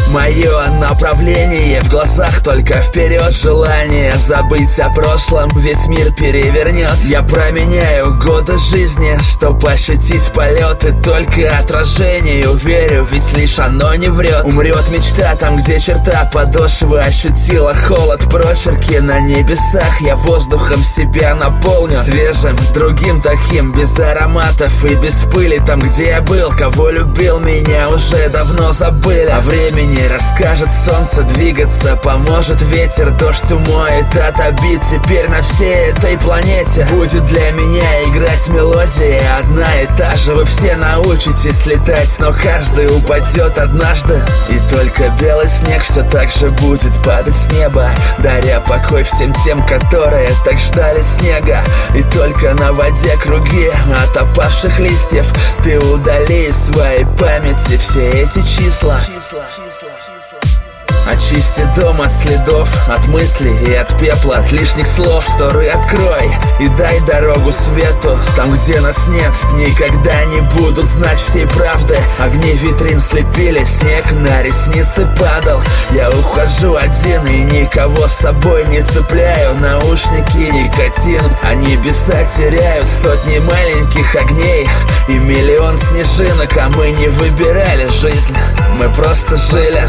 мое направление. В глазах только вперед, желание забыть о прошлом весь мир перевернет. Я променяю годы жизни, чтоб ощутить полет. И только отражению верю, ведь лишь оно не врет. Умрет мечта там, где черта подошвы ощутила холод. Прочерки на небесах я воздухом себя наполню, свежим, другим таким, без ароматов и без пыли. Там, где я был, кого любил, меня уже давно забыли. О времени расскажет солнце, двигаться поможет ветер. Дождь умоет от обид. Теперь на всей этой планете будет для меня играть мелодия одна и та же. Вы все научитесь летать, но каждый упадет однажды. И только белый снег все так же будет падать с неба, даря покой всем тем, которые так ждали снега. И только на воде круги от опавших листьев. Ты удали из своей памяти все эти числа. Очисти дом от следов, от мыслей и от пепла, от лишних слов. Шторы открой и дай дорогу свету. Там, где нас нет, никогда не будут знать всей правды. Огни витрин слепили, снег на ресницы падал. Я ухожу один и никого с собой не цепляю. Наушники, никотин, а небеса теряют. Сотни маленьких огней и миллион снежинок. А мы не выбирали жизнь, мы просто жили.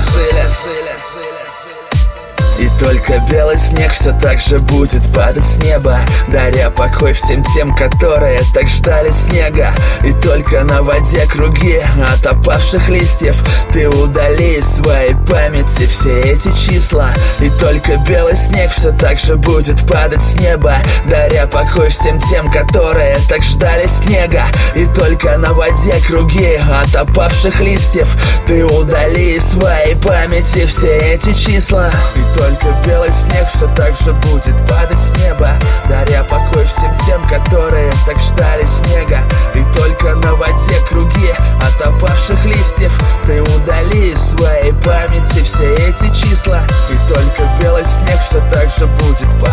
И только белый снег все так же будет падать с неба, даря покой всем тем, которые так ждали снега. И только на воде круги от опавших листьев. Ты удали из своей памяти все эти числа. И только белый снег все так же будет падать с неба, даря покой всем тем, которые так ждали снега. И только на воде круги от опавших листьев. Ты удали из своей памяти все эти числа. И только белый снег все так же будет падать с неба, даря покой всем тем, которые так ждали снега. И только на воде круги от опавших листьев. Ты удали из своей памяти все эти числа. И только белый снег все так же будет падать.